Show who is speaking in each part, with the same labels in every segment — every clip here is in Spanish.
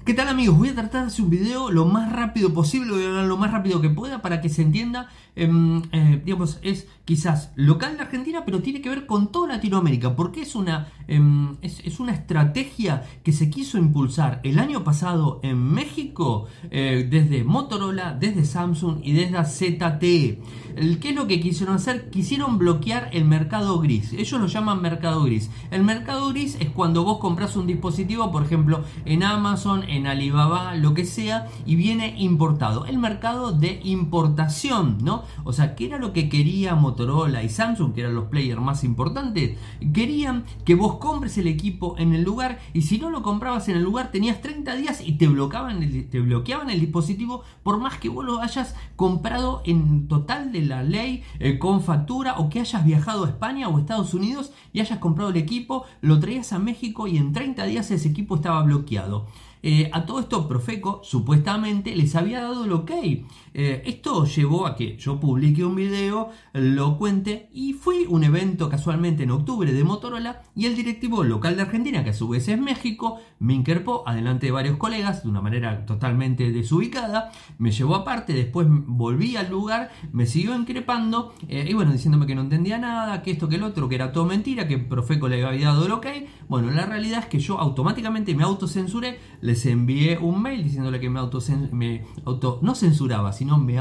Speaker 1: ¿Qué tal, amigos? Voy a tratar de hacer un video lo más rápido posible, voy a hablar lo más rápido que pueda para que se entienda. Digamos, es quizás local de Argentina, pero tiene que ver con toda Latinoamérica, porque es una estrategia que se quiso impulsar el año pasado en México, desde Motorola, desde Samsung y desde ZTE. ¿Qué es lo que quisieron hacer? Quisieron bloquear el mercado gris. Ellos lo llaman mercado gris. El mercado gris es cuando vos compras un dispositivo, por ejemplo, en Amazon, en Alibaba, lo que sea, y viene importado. El mercado de importación, ¿no? O sea, ¿qué era lo que quería Motorola y Samsung, que eran los players más importantes? Querían que vos compres el equipo en el lugar, y si no lo comprabas en el lugar tenías 30 días y te bloqueaban el dispositivo, por más que vos lo hayas comprado en total de la ley, con factura, o que hayas viajado a España o Estados Unidos y hayas comprado el equipo, lo traías a México y en 30 días ese equipo estaba bloqueado. A todo esto Profeco supuestamente les había dado el ok. Esto llevó a que yo publique un video, lo cuente, y fui un evento casualmente en octubre de Motorola, y el directivo local de Argentina, que a su vez es México, me increpó adelante de varios colegas de una manera totalmente desubicada, me llevó aparte, después volví al lugar, me siguió increpando, y bueno, diciéndome que no entendía nada, que esto, que el otro, que era todo mentira, que Profeco le había dado el ok. Bueno, la realidad es que yo automáticamente me autocensuré, les envié un mail diciéndole que no censuraba, sino me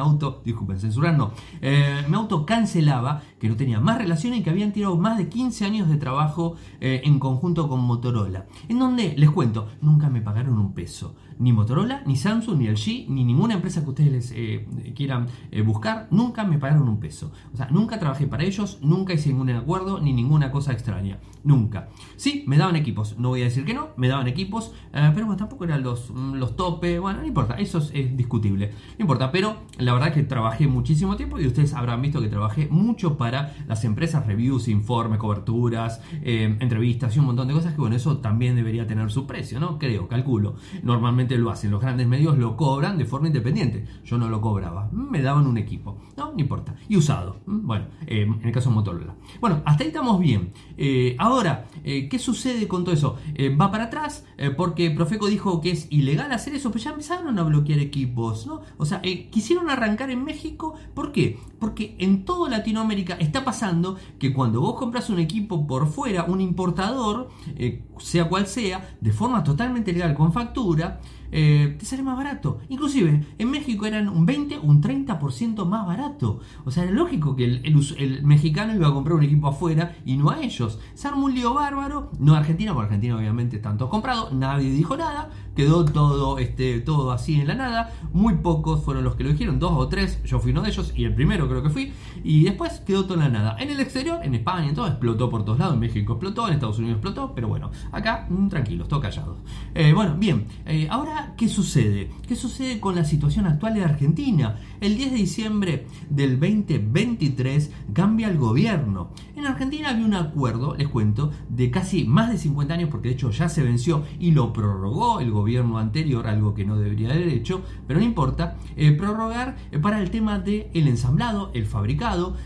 Speaker 1: autocancelaba, que no tenía más relaciones y que habían tirado más de 15 años de trabajo en conjunto con Motorola. En donde, les cuento, nunca me pagaron un peso. Ni Motorola, ni Samsung, ni LG, ni ninguna empresa que ustedes quieran buscar, nunca me pagaron un peso. O sea, nunca trabajé para ellos, nunca hice ningún acuerdo, ni ninguna cosa extraña. Nunca. Sí, me daban equipos, no voy a decir que no, me daban equipos, pero bueno, tampoco eran los topes, bueno, no importa, eso es discutible, no importa, pero la verdad es que trabajé muchísimo tiempo, y ustedes habrán visto que trabajé mucho para las empresas, reviews, informes, coberturas, entrevistas y un montón de cosas que, bueno, eso también debería tener su precio, ¿no? Creo, calculo. Normalmente lo hacen, los grandes medios lo cobran de forma independiente, yo no lo cobraba, me daban un equipo, no importa, y usado, bueno, en el caso de Motorola. Bueno, hasta ahí estamos bien. Ahora, ¿qué sucede con todo eso? Va para atrás, porque Profeco dijo que es ilegal hacer eso, pues ya empezaron a bloquear equipos, ¿no? O sea, quisieron arrancar en México. ¿Por qué? Porque en toda Latinoamérica está pasando que cuando vos compras un equipo por fuera, un importador, sea cual sea, de forma totalmente legal, con factura, te sale más barato. Inclusive en México eran un 20, un 30% más barato. O sea, era lógico que el mexicano iba a comprar un equipo afuera y no a ellos. Se armó un lío bárbaro, no a Argentina, porque Argentina obviamente están todos comprados, nadie dijo nada, quedó todo así en la nada. Muy pocos fueron los que lo dijeron, 2 o 3, yo fui uno de ellos, y el primero creo que fui, y después quedó todo en la nada. En el exterior, en España, en todo, explotó por todos lados, en México explotó, en Estados Unidos explotó, pero bueno, acá tranquilos, todos callados. Bueno, bien, ahora, ¿qué sucede? ¿Qué sucede con la situación actual de Argentina? El 10 de diciembre del 2023 cambia el gobierno. En Argentina había un acuerdo, les cuento, de casi más de 50 años, porque de hecho ya se venció y lo prorrogó el gobierno anterior, algo que no debería haber hecho, pero no importa, prorrogar para el tema del ensamblado, el fabricado,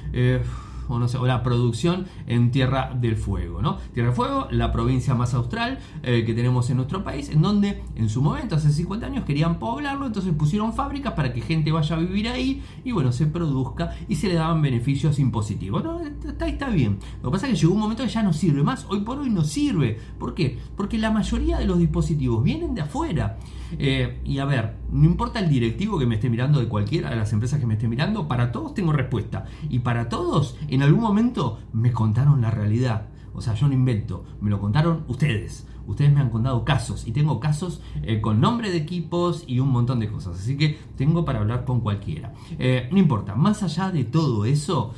Speaker 1: o la producción en Tierra del Fuego, ¿no? Tierra del Fuego, la provincia más austral que tenemos en nuestro país, en donde en su momento, hace 50 años, querían poblarlo, entonces pusieron fábricas para que gente vaya a vivir ahí y, bueno, se produzca y se le daban beneficios impositivos, ¿no? Está bien. Lo que pasa es que llegó un momento que ya no sirve más, hoy por hoy no sirve. ¿Por qué? Porque la mayoría de los dispositivos vienen de afuera. Y a ver, no importa el directivo que me esté mirando, de cualquiera de las empresas que me esté mirando, para todos tengo respuesta, y para todos en algún momento me contaron la realidad. O sea, yo no invento, me lo contaron ustedes. Ustedes me han contado casos, y tengo casos con nombre de equipos y un montón de cosas, así que tengo para hablar con cualquiera. No importa, más allá de todo eso,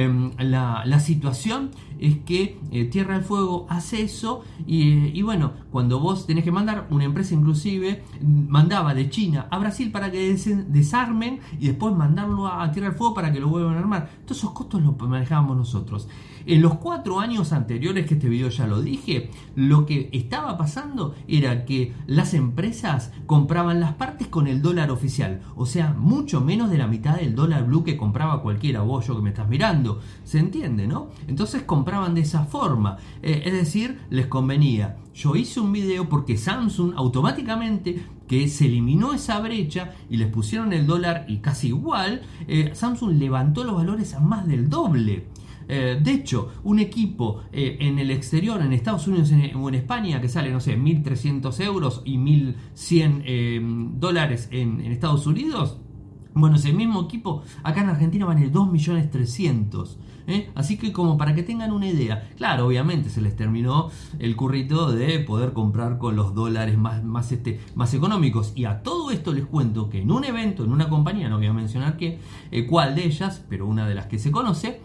Speaker 1: la situación es que Tierra del Fuego hace eso, y bueno, cuando vos tenés que mandar, una empresa inclusive mandaba de China a Brasil para que desarmen y después mandarlo a Tierra del Fuego para que lo vuelvan a armar. Todos esos costos los manejábamos nosotros. En los 4 años anteriores, que este video ya lo dije, lo que estaba pasando era que las empresas compraban las partes con el dólar oficial, o sea, mucho menos de la mitad del dólar blue que compraba cualquiera, vos, yo que me estás mirando, ¿se entiende, no? Entonces compraban de esa forma, es decir, les convenía. Yo hice un video porque Samsung automáticamente que se eliminó esa brecha y les pusieron el dólar y casi igual, Samsung levantó los valores a más del doble. De hecho, un equipo en el exterior, en Estados Unidos o en España, que sale, no sé, 1.300 euros y 1.100 dólares en Estados Unidos, bueno, ese mismo equipo acá en Argentina vale 2.300.000. Así que como para que tengan una idea, claro, obviamente se les terminó el currito de poder comprar con los dólares más económicos. Y a todo esto les cuento que en un evento, en una compañía, no voy a mencionar cuál de ellas, pero una de las que se conoce,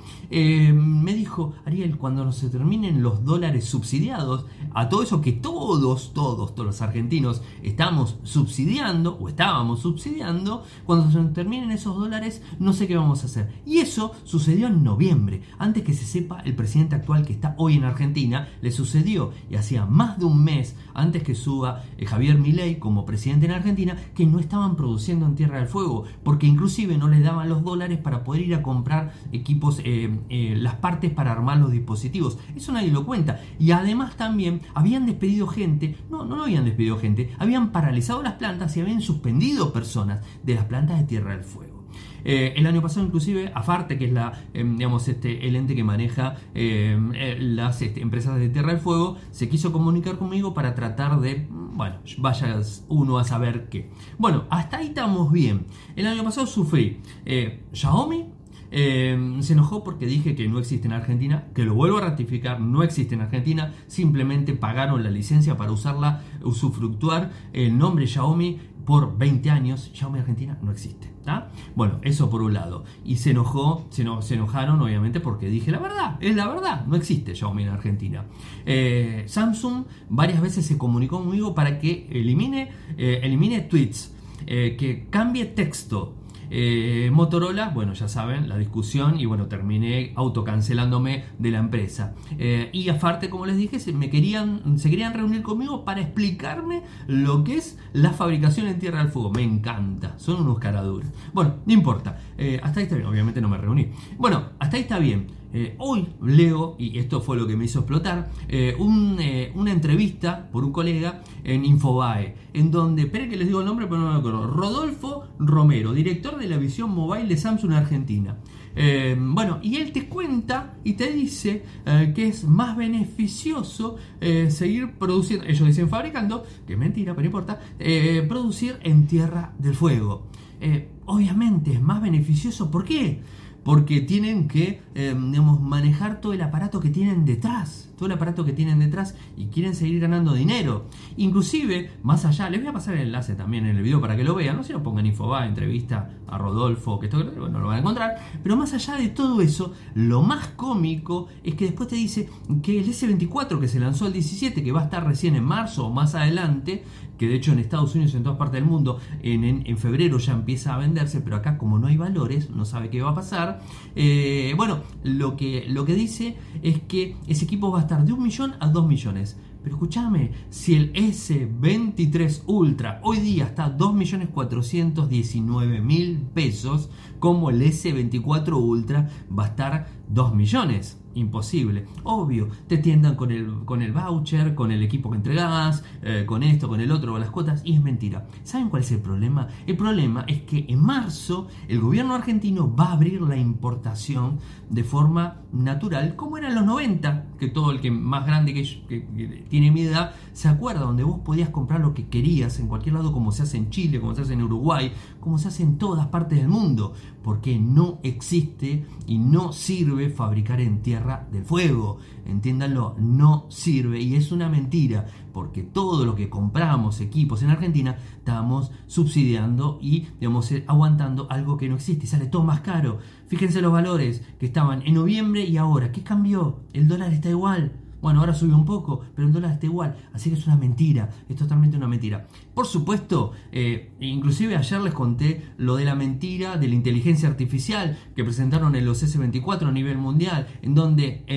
Speaker 1: me dijo: Ariel, cuando se terminen los dólares subsidiados, a todo eso que todos los argentinos estamos subsidiando o estábamos subsidiando, cuando se terminen esos dólares, no sé qué vamos a hacer. Y eso sucedió en noviembre. Antes que se sepa, el presidente actual que está hoy en Argentina le sucedió, y hacía más de un mes antes que suba Javier Milei como presidente en Argentina, que no estaban produciendo en Tierra del Fuego, porque inclusive no les daban los dólares para poder ir a comprar equipos, las partes para armar los dispositivos. Eso nadie lo cuenta. Y además también habían despedido gente, no habían despedido gente, habían paralizado las plantas y habían suspendido personas de las plantas de Tierra del Fuego. El año pasado inclusive Afarte, que es el ente que maneja las empresas de Tierra del Fuego, se quiso comunicar conmigo para tratar de, bueno, vaya uno a saber qué. Bueno, hasta ahí estamos bien. El año pasado sufrí Xiaomi. Se enojó porque dije que no existe en Argentina, que lo vuelvo a ratificar, no existe en Argentina, simplemente pagaron la licencia para usufructuar el nombre Xiaomi por 20 años. Xiaomi Argentina no existe. Bueno, eso por un lado. Y se enojaron obviamente porque dije la verdad, es la verdad, no existe Xiaomi en Argentina. Samsung varias veces se comunicó conmigo para que elimine tweets, que cambie texto. Motorola, bueno, ya saben la discusión, y bueno, terminé autocancelándome de la empresa. Y aparte, como les dije, se querían reunir conmigo para explicarme lo que es la fabricación en Tierra del Fuego. Me encanta, son unos caraduros. Bueno, no importa, hasta ahí está bien, obviamente no me reuní. Bueno, hasta ahí está bien. Hoy leo, y esto fue lo que me hizo explotar, una entrevista por un colega en Infobae, en donde, esperen que les digo el nombre pero no me acuerdo, Rodolfo Romero, director de la visión mobile de Samsung Argentina. Bueno, y él te cuenta y te dice que es más beneficioso seguir produciendo, ellos dicen fabricando, que es mentira, pero no importa, producir en Tierra del Fuego. Obviamente es más beneficioso, ¿por qué? Porque tienen que manejar todo el aparato que tienen detrás, y quieren seguir ganando dinero. Inclusive, más allá, les voy a pasar el enlace también en el video para que lo vean, no se lo pongan Infobae, entrevista a Rodolfo, que esto bueno, lo van a encontrar. Pero más allá de todo eso, lo más cómico es que después te dice que el S24 que se lanzó el 17, que va a estar recién en marzo o más adelante, que de hecho en Estados Unidos y en todas partes del mundo en febrero ya empieza a venderse, pero acá como no hay valores, no sabe qué va a pasar. Bueno, lo que dice es que ese equipo va a estar de 1 millón a 2 millones. Pero escúchame, si el S23 Ultra hoy día está a 2.419.000 pesos, como el S24 Ultra va a estar 2 millones. Imposible. Obvio, te tiendan con el voucher, con el equipo que entregás, con esto, con el otro, con las cuotas, y es mentira. ¿Saben cuál es el problema? El problema es que en marzo el gobierno argentino va a abrir la importación de forma natural, como era en los 90, que todo el que más grande que tiene mi edad se acuerda, donde vos podías comprar lo que querías en cualquier lado, como se hace en Chile, como se hace en Uruguay, como se hace en todas partes del mundo, porque no existe y no sirve fabricar en Tierra del Fuego. Entiéndanlo, no sirve, y es una mentira, porque todo lo que compramos equipos en Argentina estamos subsidiando y aguantando algo que no existe y sale todo más caro. Fíjense los valores que estaban en noviembre y ahora, ¿qué cambió? El dólar está igual. Bueno, ahora subió un poco, pero el dólar está igual. Así que es una mentira, es totalmente una mentira. Por supuesto, inclusive ayer les conté lo de la mentira de la inteligencia artificial que presentaron en los S24 a nivel mundial, en donde en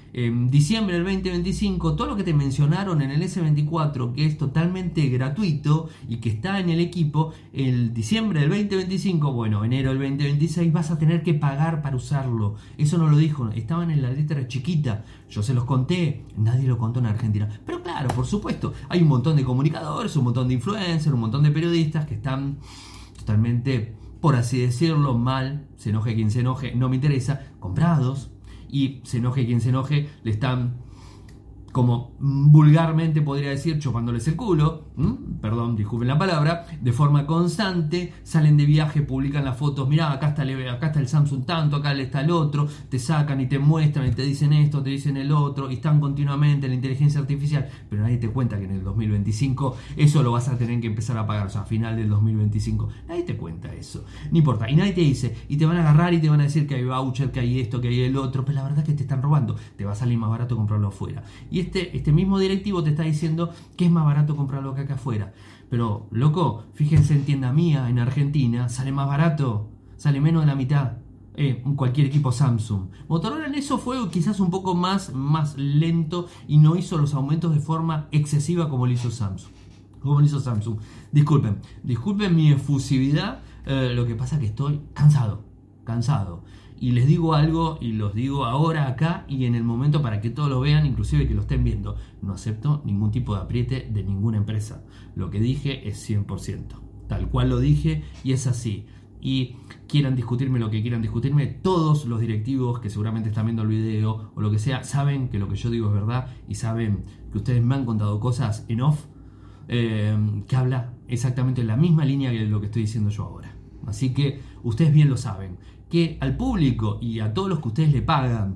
Speaker 1: en diciembre del 2025, todo lo que te mencionaron en el S24, que es totalmente gratuito y que está en el equipo, el diciembre del 2025, bueno, enero del 2026, vas a tener que pagar para usarlo. Eso no lo dijo, estaban en la letra chiquita. Yo se los conté, nadie lo contó en Argentina. Pero claro, por supuesto, hay un montón de comunicadores, un montón de influencers, un montón de periodistas que están totalmente, por así decirlo, mal, se enoje quien se enoje, no me interesa, comprados. Y se enoje quien se enoje, le están, como vulgarmente podría decir, chupándoles el culo, perdón, disculpen la palabra, de forma constante, salen de viaje, publican las fotos, mirá, acá está el Samsung tanto, acá está el otro, te sacan y te muestran y te dicen esto, te dicen el otro, y están continuamente en la inteligencia artificial, pero nadie te cuenta que en el 2025 eso lo vas a tener que empezar a pagar, o sea, a final del 2025, nadie te cuenta eso, no importa, y nadie te dice, y te van a agarrar y te van a decir que hay voucher, que hay esto, que hay el otro, pero la verdad es que te están robando, te va a salir más barato comprarlo afuera, y este mismo directivo te está diciendo que es más barato comprarlo que acá afuera. Pero, loco, fíjense en tienda mía, en Argentina, sale más barato, sale menos de la mitad. Cualquier equipo Samsung. Motorola en eso fue quizás un poco más lento y no hizo los aumentos de forma excesiva como lo hizo Samsung. Disculpen mi efusividad, lo que pasa es que estoy cansado. Y les digo algo y los digo ahora acá y en el momento para que todos lo vean, inclusive que lo estén viendo. No acepto ningún tipo de apriete de ninguna empresa. Lo que dije es 100%. Tal cual lo dije y es así. Y quieran discutirme lo que quieran discutirme, todos los directivos que seguramente están viendo el video o lo que sea, saben que lo que yo digo es verdad y saben que ustedes me han contado cosas en off que habla exactamente en la misma línea que lo que estoy diciendo yo ahora. Así que ustedes bien lo saben, que al público y a todos los que ustedes le pagan,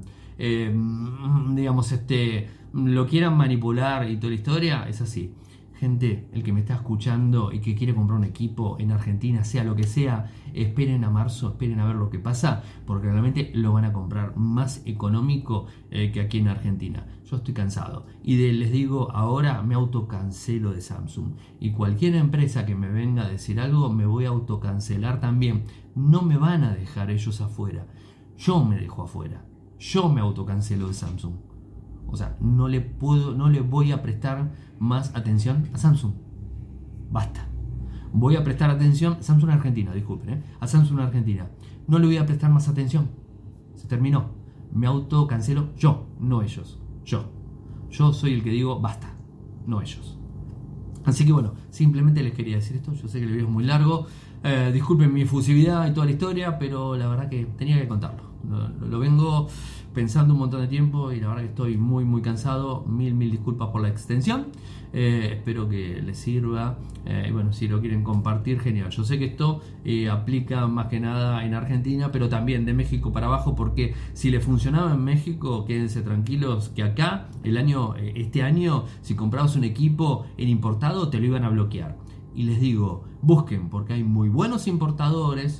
Speaker 1: lo quieran manipular y toda la historia, es así. Gente, el que me está escuchando y que quiere comprar un equipo en Argentina, sea lo que sea, esperen a marzo, esperen a ver lo que pasa, porque realmente lo van a comprar más económico que aquí en Argentina. Yo estoy cansado y les digo, ahora me autocancelo de Samsung y cualquier empresa que me venga a decir algo, me voy a autocancelar también. No me van a dejar ellos afuera, yo me dejo afuera, yo me autocancelo de Samsung. O sea, no le voy a prestar más atención a Samsung. Basta. Voy a prestar atención a Samsung Argentina, disculpen, a Samsung Argentina. No le voy a prestar más atención. Se terminó. Me autocancelo yo, no ellos. Yo soy el que digo basta, no ellos. Así que bueno, simplemente les quería decir esto. Yo sé que el video es muy largo. Disculpen mi efusividad y toda la historia, pero la verdad que tenía que contarlo. Lo vengo pensando un montón de tiempo y la verdad que estoy muy cansado. Mil disculpas por la extensión. Espero que les sirva. Bueno, si lo quieren compartir, genial. Yo sé que esto aplica más que nada en Argentina, pero también de México para abajo, porque si le funcionaba en México, quédense tranquilos que acá este año, si comprabas un equipo en importado, te lo iban a bloquear. Y les digo, busquen, porque hay muy buenos importadores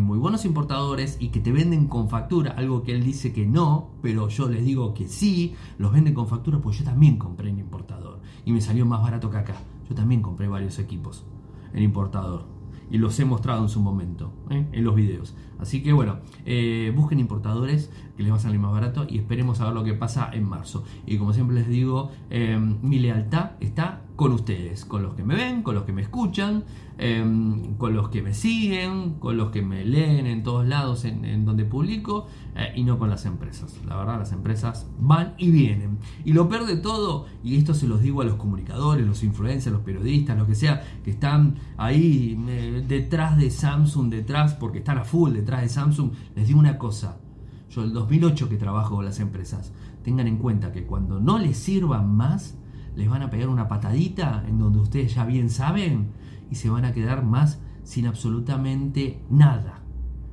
Speaker 1: y que te venden con factura, algo que él dice que no, pero yo les digo que sí, los venden con factura, pues yo también compré en importador y me salió más barato que acá. Yo también compré varios equipos en importador y los he mostrado en su momento en los videos. Así que bueno, busquen importadores que les va a salir más barato y esperemos a ver lo que pasa en marzo. Y como siempre les digo, mi lealtad está con ustedes, con los que me ven, con los que me escuchan, con los que me siguen, con los que me leen en todos lados en donde publico, y no con las empresas. La verdad, las empresas van y vienen. Y lo peor de todo, y esto se los digo a los comunicadores, los influencers, los periodistas, lo que sea, que están ahí detrás de Samsung, porque están a full detrás de Samsung, les digo una cosa. Yo el 2008 que trabajo con las empresas, tengan en cuenta que cuando no les sirvan más, les van a pegar una patadita en donde ustedes ya bien saben y se van a quedar más sin absolutamente nada.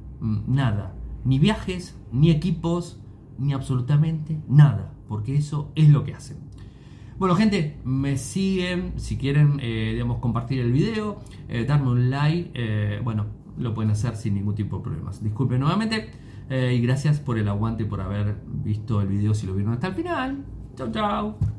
Speaker 1: Ni viajes, ni equipos, ni absolutamente nada, porque eso es lo que hacen. Bueno, gente, me siguen, si quieren compartir el video, darme un like, lo pueden hacer sin ningún tipo de problemas. Disculpen nuevamente y gracias por el aguante, por haber visto el video si lo vieron hasta el final. Chau.